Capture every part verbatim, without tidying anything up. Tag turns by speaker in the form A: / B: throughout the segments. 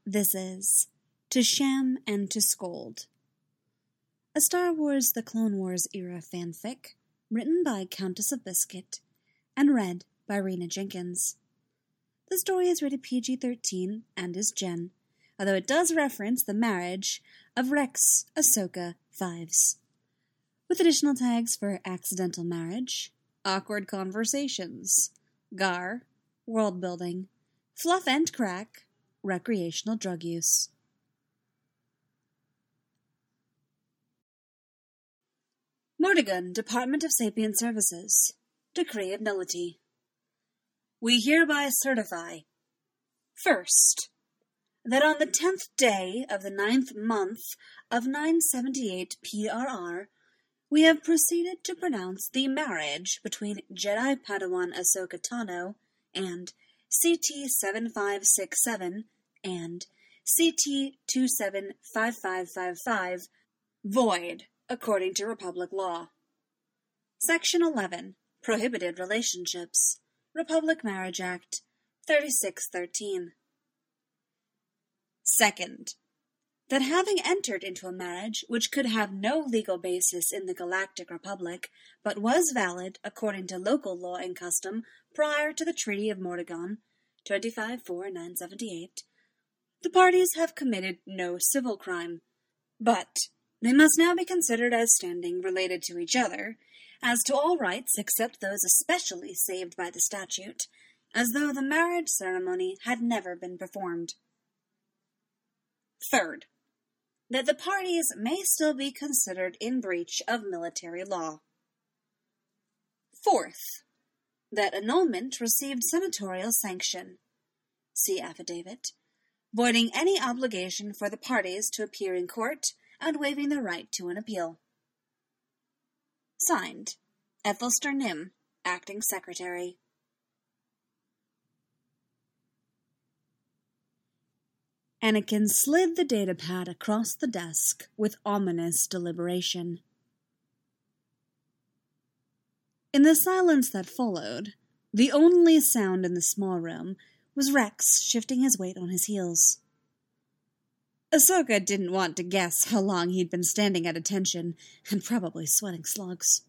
A: This is To Sham and to Scold, a Star Wars The Clone Wars era fanfic written by Countess of Biscuit and read by Rena Jenkins. The story is rated P G thirteen and is Gen, although it does reference the marriage of Rex Ahsoka Fives, with additional tags for accidental marriage, awkward conversations, gar, world building, fluff and crack, recreational drug use. Mordegon, Department of Sapient Services. Decree of Nullity. We hereby certify, first, that on the tenth day of the ninth month of nine seventy-eight P R R, we have proceeded to pronounce the marriage between Jedi Padawan Ahsoka Tano and C T seven five six seven and C T two seven five five five five void according to Republic law. Section eleven, Prohibited Relationships, Republic Marriage Act, thirty-six thirteen. Second, that having entered into a marriage which could have no legal basis in the Galactic Republic, but was valid according to local law and custom prior to the Treaty of Mordegon, twenty-five four nine seventy-eight, the parties have committed no civil crime, but they must now be considered as standing related to each other, as to all rights except those especially saved by the statute, as though the marriage ceremony had never been performed. Third, that the parties may still be considered in breach of military law. Fourth, that annulment received senatorial sanction. See affidavit, voiding any obligation for the parties to appear in court and waiving the right to an appeal. Signed, Ethelstor Nim, Acting Secretary. Anakin slid the datapad across the desk with ominous deliberation. In the silence that followed, the only sound in the small room was Rex shifting his weight on his heels. Ahsoka didn't want to guess how long he'd been standing at attention and probably sweating slugs.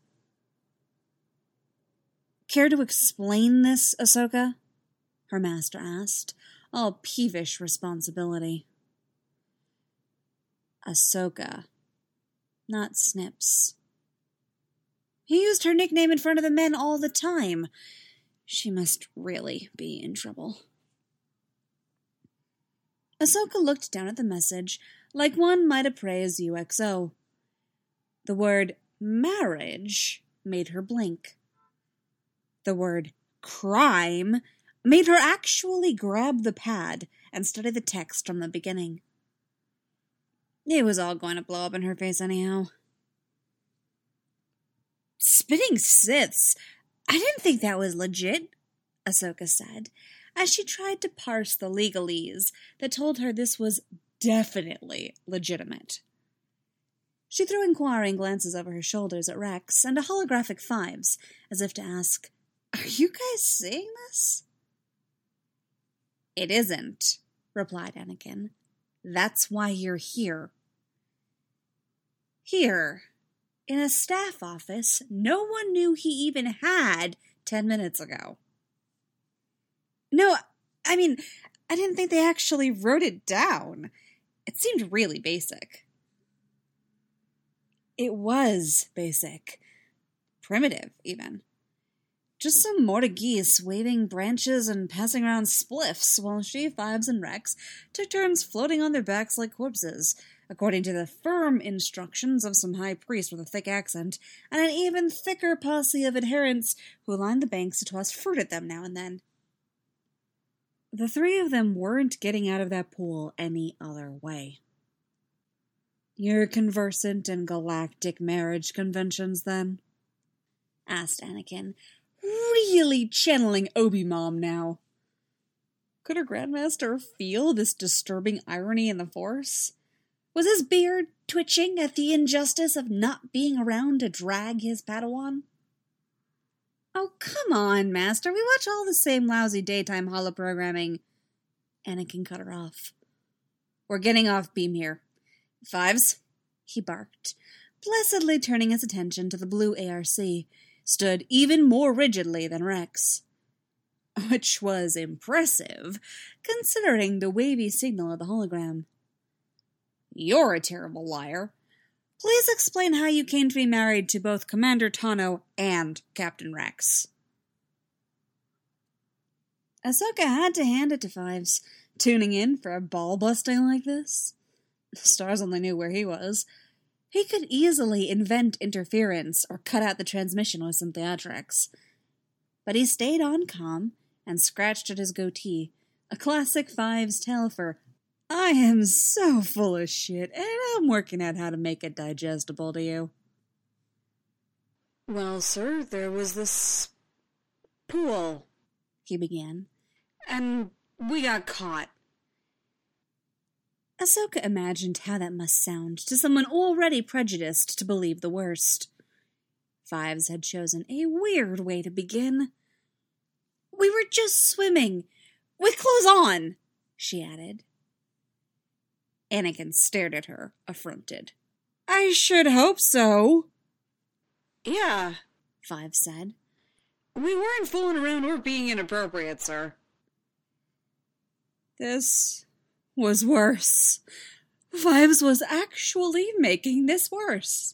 A: Care to explain this, Ahsoka? Her master asked, all peevish responsibility. Ahsoka, not Snips. He used her nickname in front of the men all the time. She must really be in trouble. Ahsoka looked down at the message like one might appraise U X O. The word marriage made her blink. The word crime made her actually grab the pad and study the text from the beginning. It was all going to blow up in her face anyhow. Spitting Siths? I didn't think that was legit, Ahsoka said, as she tried to parse the legalese that told her this was definitely legitimate. She threw inquiring glances over her shoulders at Rex and a holographic Fives, as if to ask, "Are you guys seeing this?" "It isn't," replied Anakin. "That's why you're here." Here, in a staff office no one knew he even had ten minutes ago. No, I mean, I didn't think they actually wrote it down. It seemed really basic. It was basic. Primitive, even. Just some Mordegeese waving branches and passing around spliffs while she, Fives, and Rex took turns floating on their backs like corpses, according to the firm instructions of some high priest with a thick accent, and an even thicker posse of adherents who lined the banks to toss fruit at them now and then. The three of them weren't getting out of that pool any other way. "You're conversant in galactic marriage conventions, then?" asked Anakin, really channeling Obi-Mom now. Could her Grandmaster feel this disturbing irony in the Force? Was his beard twitching at the injustice of not being around to drag his Padawan? "Oh, come on, Master. We watch all the same lousy daytime holoprogramming." Anakin cut her off. We're getting off beam here. Fives, he barked, placidly turning his attention to the blue A R C, stood even more rigidly than Rex. Which was impressive, considering the wavy signal of the hologram. You're a terrible liar. Please explain how you came to be married to both Commander Tano and Captain Rex. Ahsoka had to hand it to Fives, tuning in for a ball-busting like this. The stars only knew where he was. He could easily invent interference or cut out the transmission with some theatrics. But he stayed on calm and scratched at his goatee, a classic Fives tale for, I am so full of shit, and I'm working out how to make it digestible to you. Well, sir, there was this pool, he began, and we got caught. Ahsoka imagined how that must sound to someone already prejudiced to believe the worst. Fives had chosen a weird way to begin. We were just swimming, with clothes on, she added. Anakin stared at her, affronted. I should hope so. Yeah, Fives said. We weren't fooling around or being inappropriate, sir. This was worse. Fives was actually making this worse.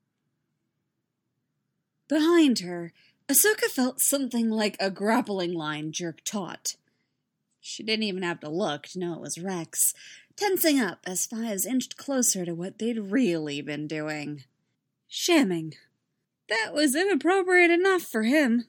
A: Behind her, Ahsoka felt something like a grappling line jerk taut. She didn't even have to look to know it was Rex, tensing up as Fives inched closer to what they'd really been doing. Shamming. That was inappropriate enough for him.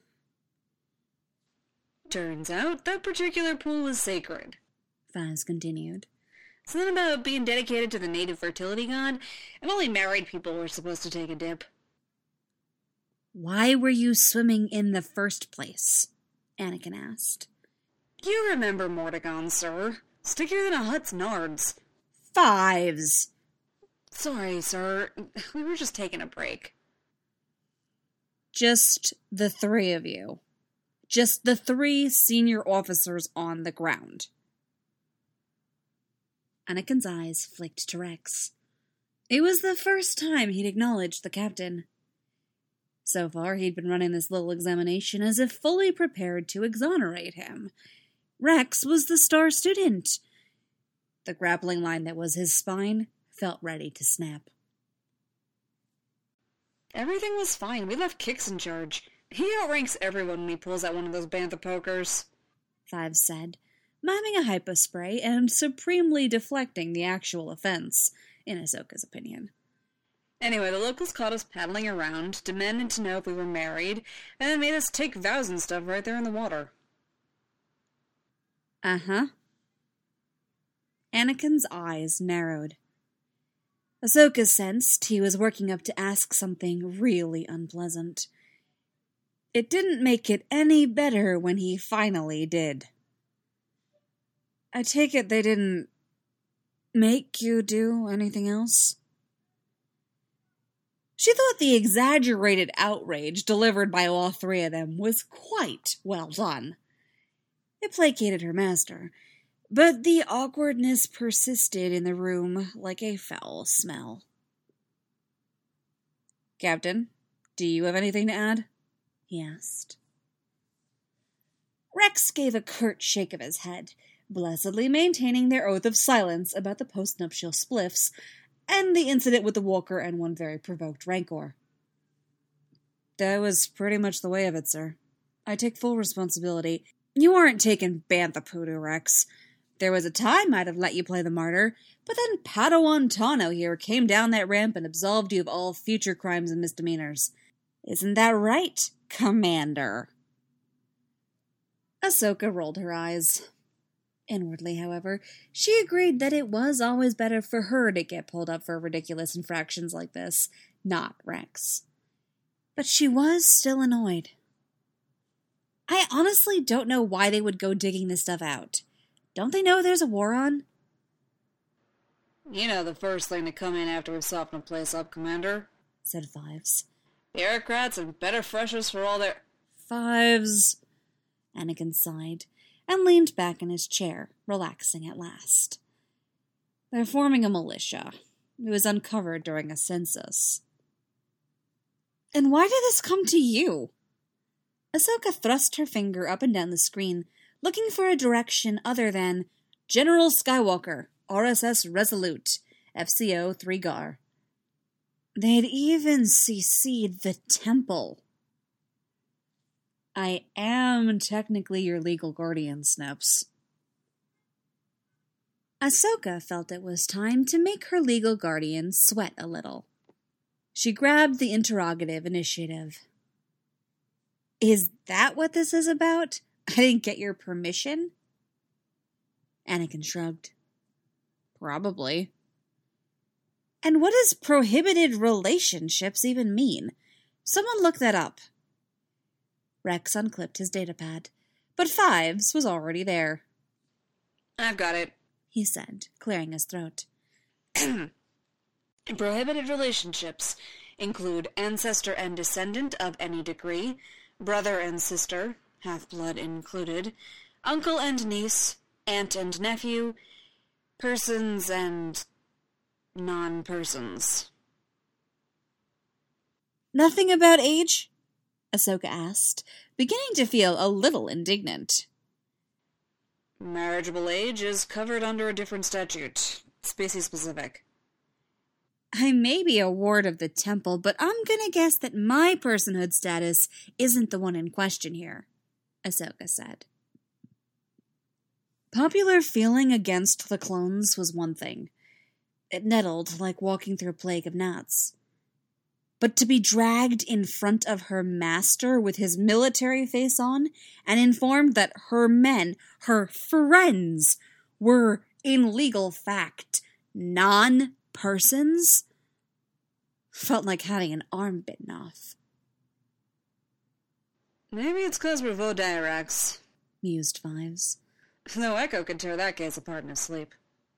A: Turns out that particular pool was sacred, Fives continued. Something about being dedicated to the native fertility god, and only married people were supposed to take a dip. Why were you swimming in the first place? Anakin asked. You remember Mordegon, sir. Stickier than a Hutt's nards. Fives! Sorry, sir. We were just taking a break. Just the three of you. Just the three senior officers on the ground. Anakin's eyes flicked to Rex. It was the first time he'd acknowledged the captain. So far, he'd been running this little examination as if fully prepared to exonerate him. Rex was the star student. The grappling line that was his spine felt ready to snap. Everything was fine. We left Kix in charge. He outranks everyone when he pulls out one of those bantha pokers, Fives said, miming a hypo spray and supremely deflecting the actual offense, in Ahsoka's opinion. Anyway, the locals caught us paddling around, demanded to know if we were married, and then made us take vows and stuff right there in the water. Uh-huh. Anakin's eyes narrowed. Ahsoka sensed he was working up to ask something really unpleasant. It didn't make it any better when he finally did. I take it they didn't make you do anything else? She thought the exaggerated outrage delivered by all three of them was quite well done. It placated her master, but the awkwardness persisted in the room like a foul smell. Captain, do you have anything to add? He asked. Rex gave a curt shake of his head, blessedly maintaining their oath of silence about the post-nuptial spliffs and the incident with the Walker and one very provoked Rancor. That was pretty much the way of it, sir. I take full responsibility. You aren't taking bantha poodoo, Rex. There was a time I'd have let you play the martyr, but then Padawan Tano here came down that ramp and absolved you of all future crimes and misdemeanors. Isn't that right, Commander? Ahsoka rolled her eyes. Inwardly, however, she agreed that it was always better for her to get pulled up for ridiculous infractions like this, not Rex. But she was still annoyed. I honestly don't know why they would go digging this stuff out. Don't they know there's a war on? You know the first thing to come in after we've softened the place up, Commander, said Fives. Bureaucrats and better freshers for all their... Fives, Anakin sighed, and leaned back in his chair, relaxing at last. They're forming a militia. It was uncovered during a census. And why did this come to you? Ahsoka thrust her finger up and down the screen, looking for a direction other than General Skywalker, R S S Resolute, F C O three Gar. They'd even C C'd the temple. I am technically your legal guardian, Snips. Ahsoka felt it was time to make her legal guardian sweat a little. She grabbed the interrogative initiative. Is that what this is about? I didn't get your permission? Anakin shrugged. Probably. And what does prohibited relationships even mean? Someone look that up. Rex unclipped his datapad, but Fives was already there.
B: I've got it,
A: he said, clearing his throat.
B: Prohibited relationships include ancestor and descendant of any degree, brother and sister, half-blood included, uncle and niece, aunt and nephew, persons and non-persons.
A: Nothing about age? Ahsoka asked, beginning to feel a little indignant.
B: Marriageable age is covered under a different statute, species-specific.
A: I may be a ward of the temple, but I'm gonna guess that my personhood status isn't the one in question here, Ahsoka said. Popular feeling against the clones was one thing. It nettled like walking through a plague of gnats. But to be dragged in front of her master with his military face on and informed that her men, her friends, were, in legal fact, non-persons, felt like having an arm bitten off.
B: Maybe it's because we're Vodirax,
A: mused Fives.
B: Though Echo could tear that case apart in his sleep.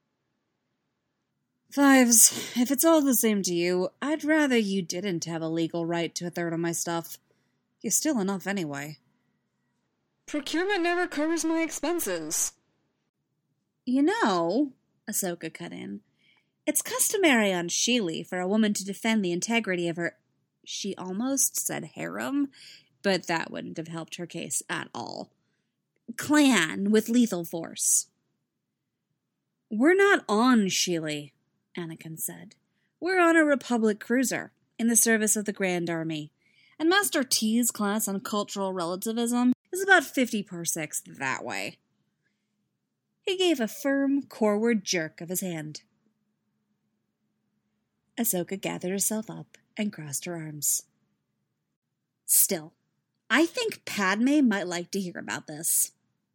A: Fives, if it's all the same to you, I'd rather you didn't have a legal right to a third of my stuff. You steal enough anyway.
B: Procurement never covers my expenses.
A: You know, Ahsoka cut in, it's customary on Sheely for a woman to defend the integrity of her... She almost said harem, but that wouldn't have helped her case at all. Clan with lethal force. We're not on Sheely, Anakin said. We're on a Republic cruiser, in the service of the Grand Army, and Master T's class on cultural relativism is about fifty parsecs that way. He gave a firm, corward jerk of his hand. Ahsoka gathered herself up and crossed her arms. Still, I think Padme might like to hear about this.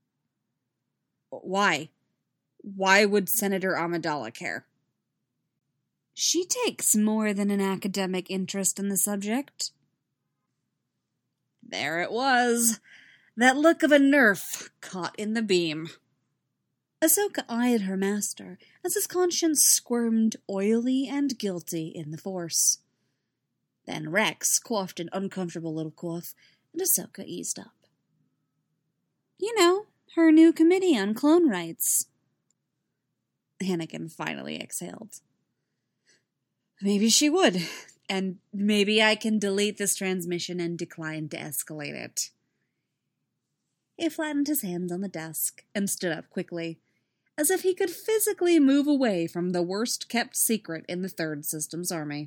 A: Why? Why would Senator Amidala care? She takes more than an academic interest in the subject. There it was. That look of a nerf caught in the beam. Ahsoka eyed her master as his conscience squirmed oily and guilty in the Force. Then Rex quaffed an uncomfortable little cough, and Ahsoka eased up. You know, her new committee on clone rights. Anakin finally exhaled. Maybe she would, and maybe I can delete this transmission and decline to escalate it. He flattened his hands on the desk and stood up quickly, as if he could physically move away from the worst-kept secret in the Third Systems Army.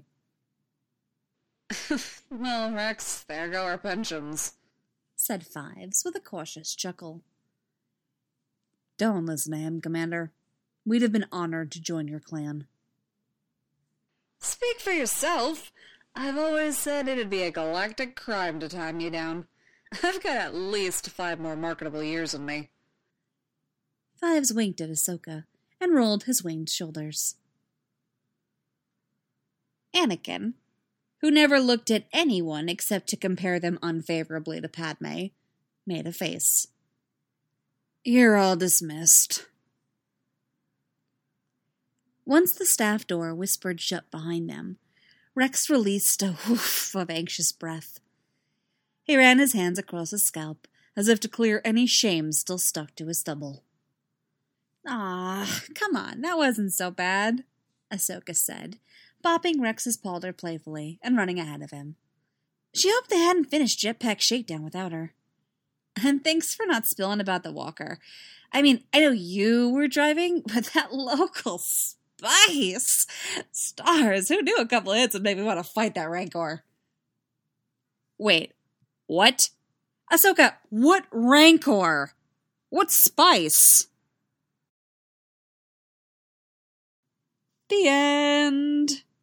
B: Well, Rex, there go our pensions,
A: said Fives with a cautious chuckle. Don't listen to him, Commander. We'd have been honored to join your clan.
B: Speak for yourself. I've always said it'd be a galactic crime to time you down. I've got at least five more marketable years in me.
A: Fives winked at Ahsoka and rolled his winged shoulders. Anakin, who never looked at anyone except to compare them unfavorably to Padme, made a face. You're all dismissed. Once the staff door whispered shut behind them, Rex released a whoof of anxious breath. He ran his hands across his scalp, as if to clear any shame still stuck to his stubble. Ah, come on, that wasn't so bad, Ahsoka said, bopping Rex's palter playfully and running ahead of him. She hoped they hadn't finished Jetpack Shakedown without her. And thanks for not spilling about the walker. I mean, I know you were driving, but that local spice! Stars, who knew a couple of hits would make me want to fight that Rancor? Wait, what? Ahsoka, what Rancor? What spice? The end.